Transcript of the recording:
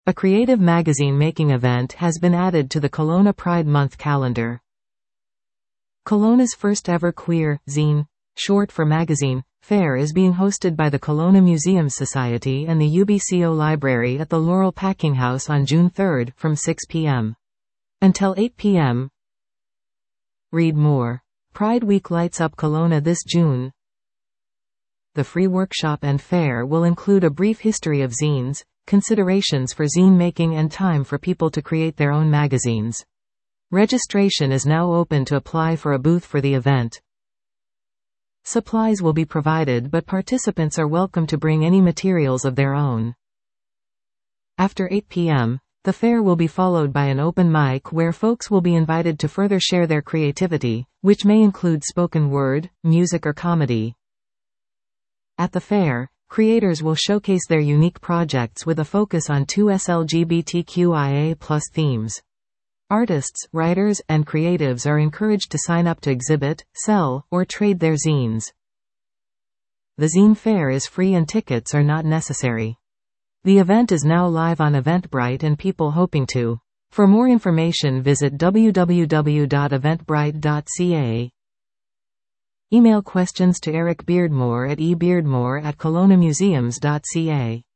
A creative magazine making event has been added to the Kelowna Pride Month calendar. Kelowna's first ever queer zine, short for magazine, fair is being hosted by the Kelowna Museums Society and the UBCO Library at the Laurel Packing House on June 3 from 6 p.m. until 8 p.m. Read more. Pride Week lights up Kelowna this June. The free workshop and fair will include a brief history of zines, considerations for zine making and time for people to create their own magazines. Registration is now open to apply for a booth for the event. Supplies will be provided, but participants are welcome to bring any materials of their own. After 8 p.m., the fair will be followed by an open mic where folks will be invited to further share their creativity, which may include spoken word, music or comedy. At the fair, creators will showcase their unique projects with a focus on 2S LGBTQIA+ themes. Artists, writers, and creatives are encouraged to sign up to exhibit, sell, or trade their zines. The zine fair is free and tickets are not necessary. The event is now live on Eventbrite and people hoping to. For more information visit www.eventbrite.ca. Email questions to Eric Beardmore at ebeardmore@kelownamuseums.ca.